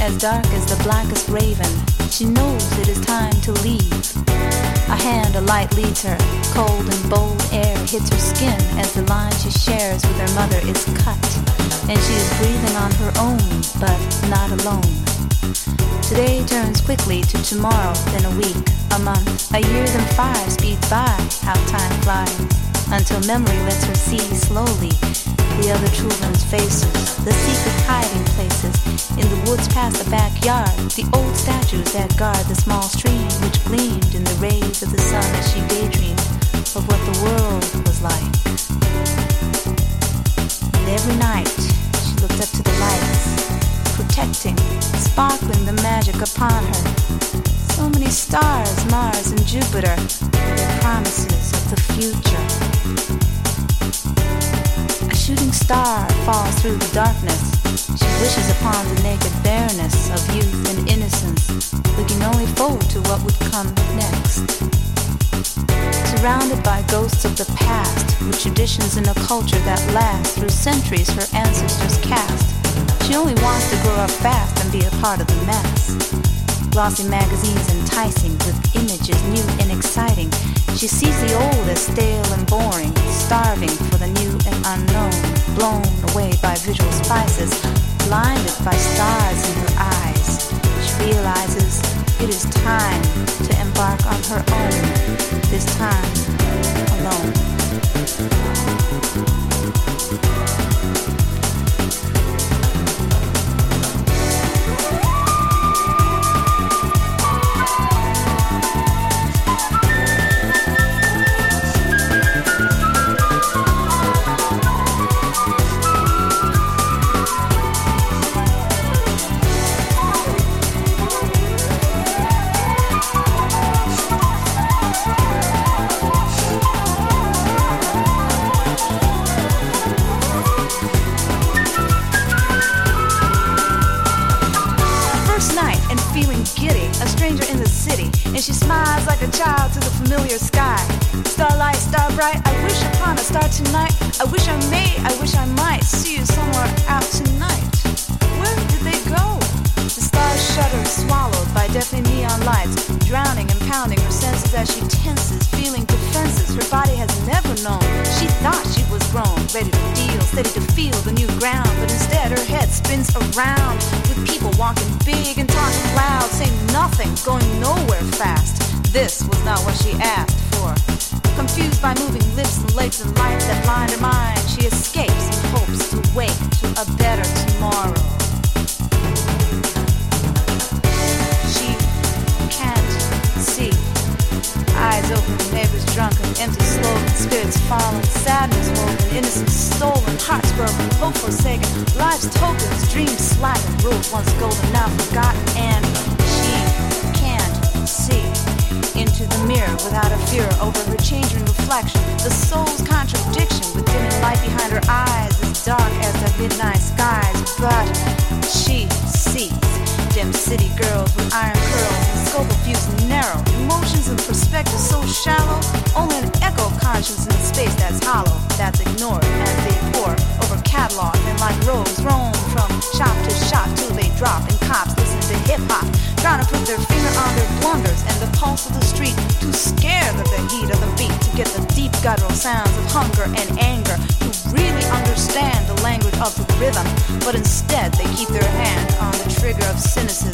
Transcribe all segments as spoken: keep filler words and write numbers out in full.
as dark as the blackest raven. She knows it is time to leave. A hand, a light leads her. Cold and bold air hits her skin as the line she shares with her mother is cut. And she is breathing on her own, but not alone. Today turns quickly to tomorrow, then a week, a month, a year, then five speeds by. How time flies, until memory lets her see slowly the other children's faces, the secret hiding places in the woods past the backyard, the old statues that guard the small stream which gleamed in the rays of the sun as she daydreamed of what the world was like. And every night she looked up to the lights, protecting, sparkling the magic upon her. So many stars, Mars and Jupiter, their promises of the future. A shooting star falls through the darkness. She wishes upon the naked bareness of youth and innocence, looking only forward to what would come next. Surrounded by ghosts of the past, with traditions and a culture that lasts through centuries her ancestors cast, she only wants to grow up fast and be a part of the mass. Glossy magazines enticing with images new and exciting. She sees the old as stale and boring, starving for the new and unknown, blown away by visual spices, blinded by stars in her eyes. She realizes it is time to embark on her own, this time alone. And she smiles like a child to the familiar sky. Starlight, star bright, I wish upon a star tonight. I wish I may, I wish I might see you somewhere out tonight. Where did they go? The stars shudder, swallowed by deafening neon lights, drowning and pounding her senses as she tenses, feeling defenses her body has never known. She thought she was grown, ready to deal, steady to feel the new ground, but instead her head spins around with people walking big and talking loud, saying nothing, going nowhere fast. This was not what she asked for. Confused by moving lips and legs and lights that blind her mind, she escapes and hopes to wake to a better tomorrow. She can't see. Eyes open, neighbors drunken, empty slogan, spirits fallen, sadness woven, innocence stolen, hearts broken, hope forsaken, life's tokens, dreams slackened, rules once golden, now forgotten, and she can't see into the mirror without a fear over her changing reflection. The soul's contradiction with dimming light behind her eyes is dark as the midnight skies, but she sees dim city girls with iron curls and scope of views narrow, emotions and perspective so shallow, only an echo conscious in space that's hollow, that's ignored as they pour over catalog and like rogues roam from shop to shop till they drop and cops listen to hip-hop, trying to put their finger on their blunders and the pulse of the street, too scared of the heat of the beat to get the deep guttural sounds of hunger and anger, to really understand the language of the rhythm, but instead they keep their hand on the trigger of cynicism.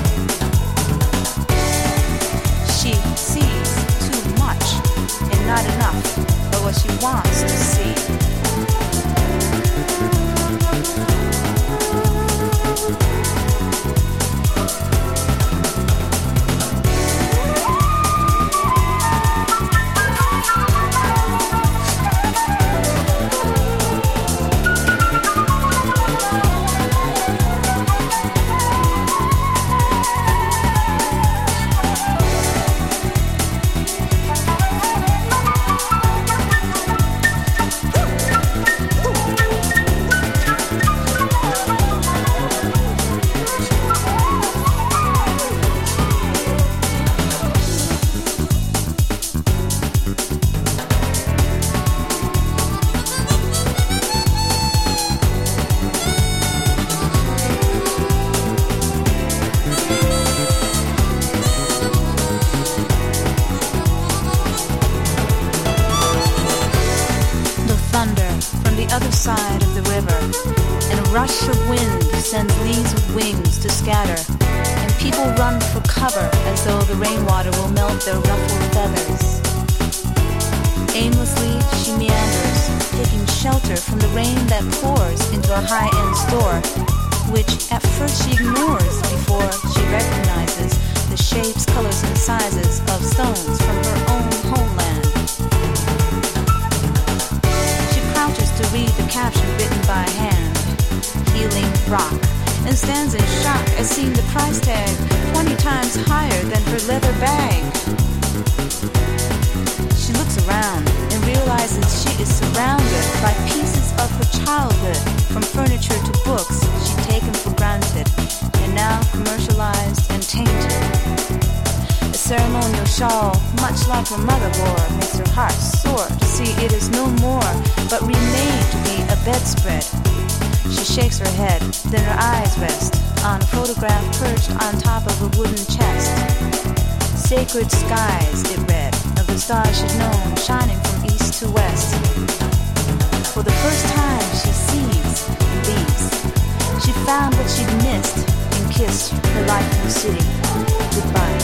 She sees too much and not enough for what she wants to see. other side of the river, and a rush of wind sends leaves with wings to scatter, and people run for cover as though the rainwater will melt their ruffled feathers. Aimlessly, she meanders, taking shelter from the rain that pours into a high-end store, which at first she ignores before she recognizes the shapes, colors, and sizes of stones from her own homeland. She crouches to read the caption written by hand, Healing Rock, and stands in shock at seeing the price tag twenty times higher than her leather bag. She looks around and realizes she is surrounded by pieces of her childhood, from furniture to books she'd taken for granted and now commercialized and tainted. A ceremonial shawl, much like her mother wore, makes her heart sore to see it is no more, but remade to be a bedspread. She shakes her head, then her eyes rest on a photograph perched on top of a wooden chest. Sacred skies, it read, of the stars she'd known, shining from east to west. For the first time she sees these. She found what she'd missed and kissed her life in the city goodbye.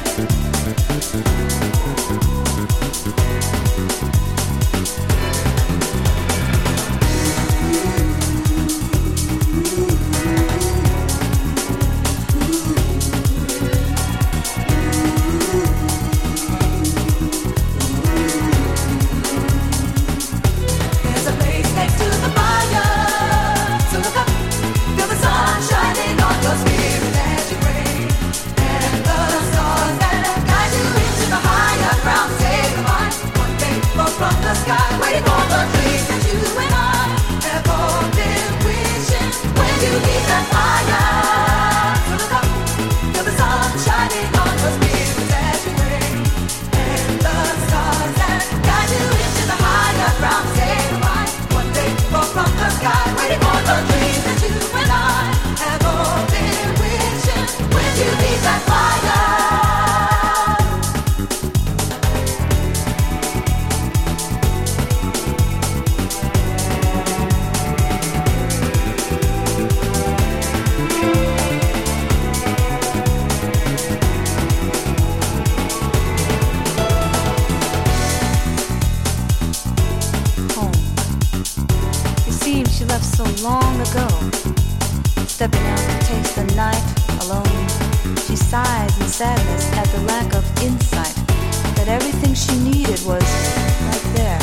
Stepping out to taste the night alone, she sighs in sadness at the lack of insight, that everything she needed was right there.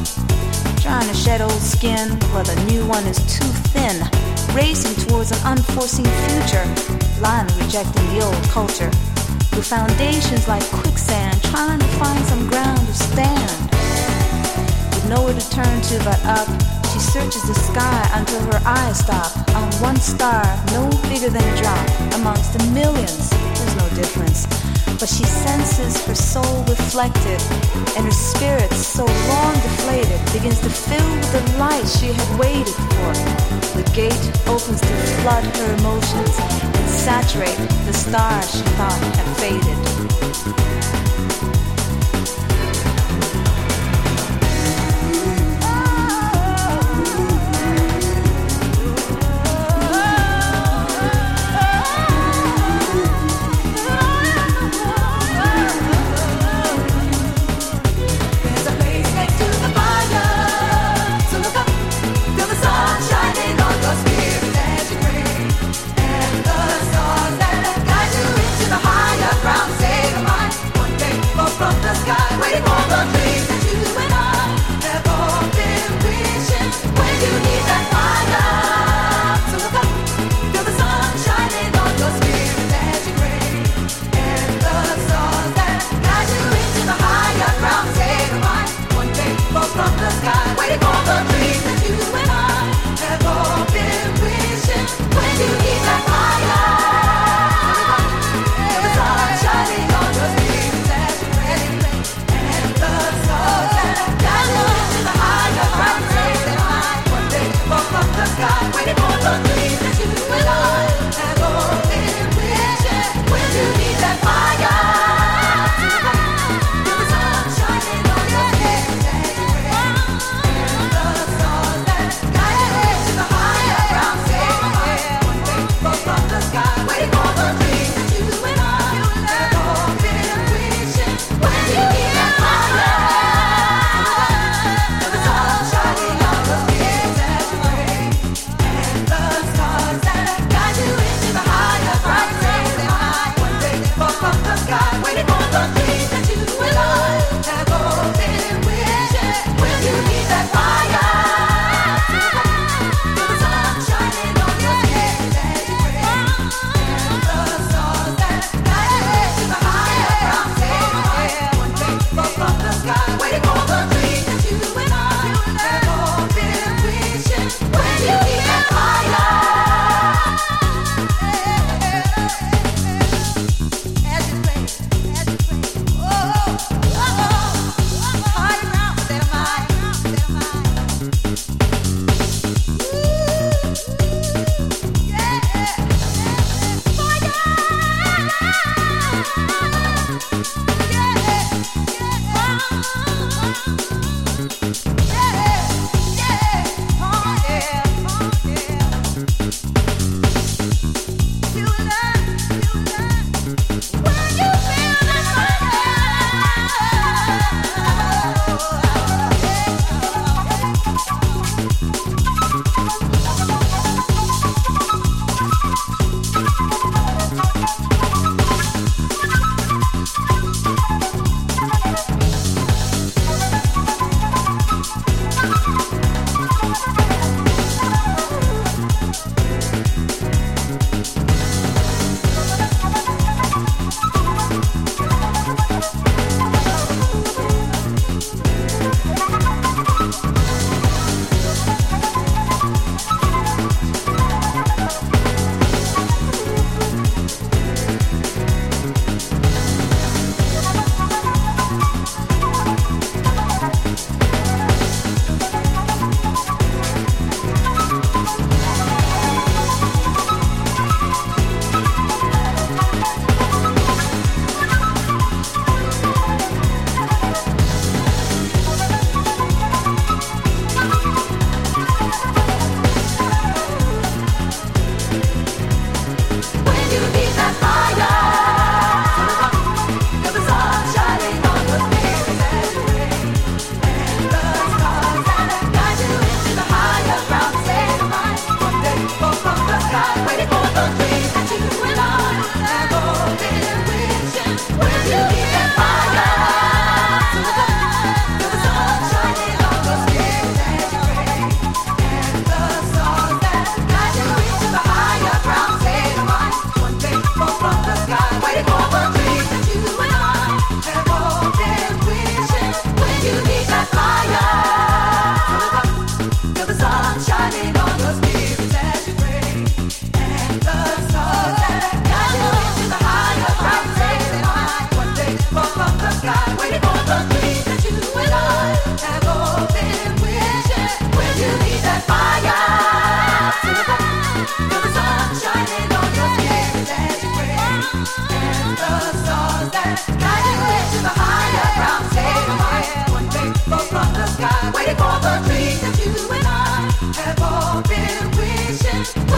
Trying to shed old skin while the new one is too thin, racing towards an unforeseen future, blindly rejecting the old culture, with foundations like quicksand, trying to find some ground to stand. With nowhere to turn to but up, she searches the sky until her eyes stop on one star no bigger than a drop amongst the millions. There's no difference, but she senses her soul reflected, and her spirit, so long deflated, begins to fill with the light she had waited for. The gate opens to flood her emotions and saturate the stars she thought had faded. Ground, say goodbye.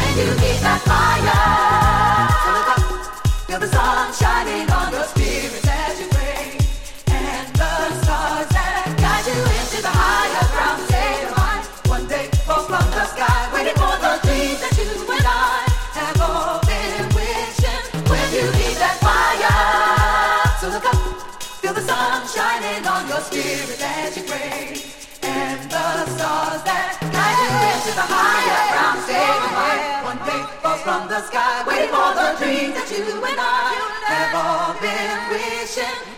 you need that fire. So look up, feel the sun shining on your spirit as you pray, and the stars that guide you into the higher ground state of mind. One day fall from the sky, waiting for the dreams that you and I have all been wishing. When you need that fire, so look up, feel the sun shining on your spirit as you pray, and the stars that guide you into the higher ground state of mind. One day falls from the sky, waiting for the dreams that you and I have all been wishing.